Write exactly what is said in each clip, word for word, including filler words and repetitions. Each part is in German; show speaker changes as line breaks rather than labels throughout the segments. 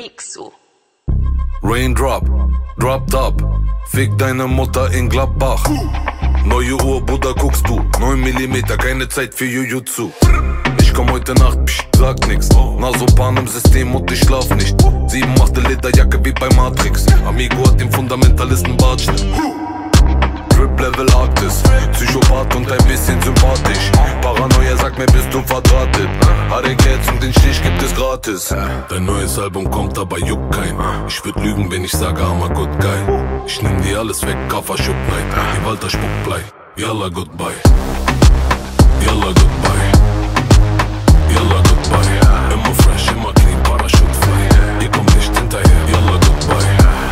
Mixu.
Raindrop, dropped up, fick deine Mutter in Gladbach. Neue Uhr, Bruder, guckst du, neun Millimeter, keine Zeit für Jujutsu. Ich komm heute Nacht, psch, sag nix. Nasopan im System und ich schlaf nicht. Sieben machte Lederjacke wie bei Matrix. Amigo hat den Fundamentalisten Bartschnitt. Drip Level Arktis, Psychopath und ein bisschen sympathisch. Paranoia sagt mir, bist du verdrahtet. Hat den Geld und den Stich gibt es gratis. Dein neues Album kommt, aber juckt kein. Ich würd lügen, wenn ich sage, I'm a good guy. Ich nehm dir alles weg, Kaffer Schupp Night. Die Walter Spuckblei, yalla goodbye. Yalla goodbye. Yalla goodbye. Immer fresh, immer clean, Parachute fly. Ihr kommt nicht hinterher, yalla goodbye.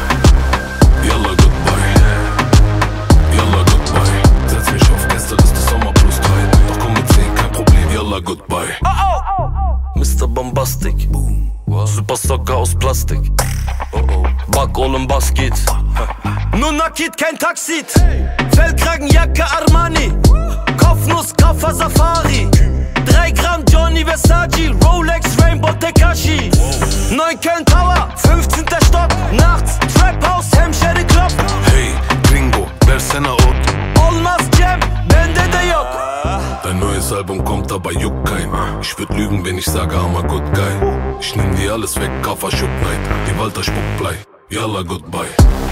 Yalla goodbye. Yalla goodbye. Setz mich auf Gästeliste Sommer plus drei. Doch komm mit zehn, kein Problem, yalla goodbye. Oh, oh, oh. Mister Bombastic, Super Socker aus Plastik. Oh, oh. Back Olem Basket. Nur Nakid, kein Taxit. Fellkragenjacke Armani. Kopfnuss, Kaffer Safari. Drei Gramm Johnny Versace. Rolex, Rainbow Tekashi. Neun Köln Tower, fünfzehnter Stock. Nachts, Trap House, Hemşehre Club. Hey, Gringo, versene Ot.
Olmaz Cem, bende de yok.
Dein neues Album kommt, aber juckt kein. Ich würd lügen, wenn ich sage, I'm a good guy. Ich nehm dir alles weg, Kaffer Schupp Night. Die Walter Spuckblei, yalla goodbye.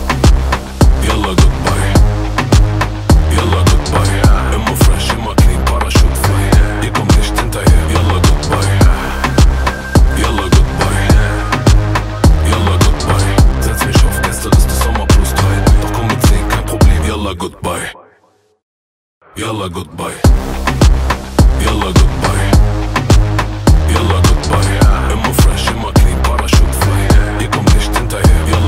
Yalla goodbye. Yalla goodbye. Immer fresh, immer clean, Parachute fly. Ihr kommt nicht hinterher, yalla goodbye. Yalla goodbye. Yalla goodbye. Setz mich auf Gästeliste Sommer plus drei. Doch komm mit zehn, kein Problem, yalla goodbye. Yalla goodbye. Yalla goodbye. Yalla goodbye. Immer fresh, immer clean, Parachute fly. Ihr kommt nicht hinterher, yalla